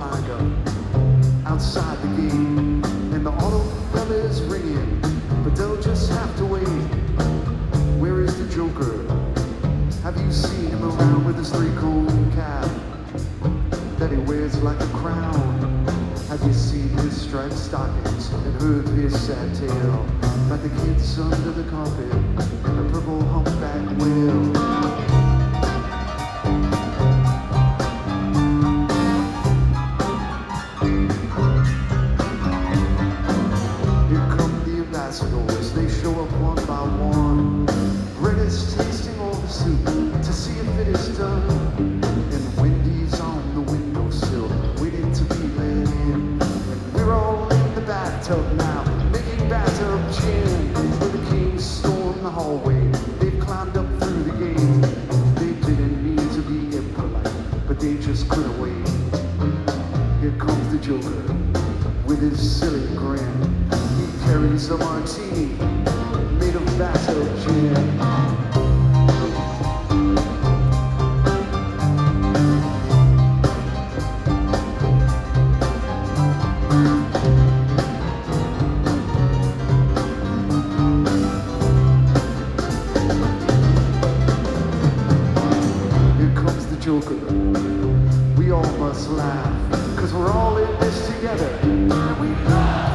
lined up outside the gate, and the auto bell is ringing, but they'll just have to wait. Where is the Joker? Have you seen him around with his three-cone cap that he wears like a crown? Have you seen his striped stockings and heard his sad tale about the kids under the carpet and the purple humpback whale? They show up one by one. Brett is tasting all the soup to see if it is done. And Wendy's on the windowsill, waiting to be let in. And we're all in the bathtub now, making bathtub gin. Where the kings storm the hallway, they've climbed up through the gate. They didn't mean to be impolite, but they just couldn't wait. Here comes the Joker with his silly grin. Carries a martini made of bathtub gin. Here comes the Joker. We all must laugh, 'cause we're all in this together. And we laugh.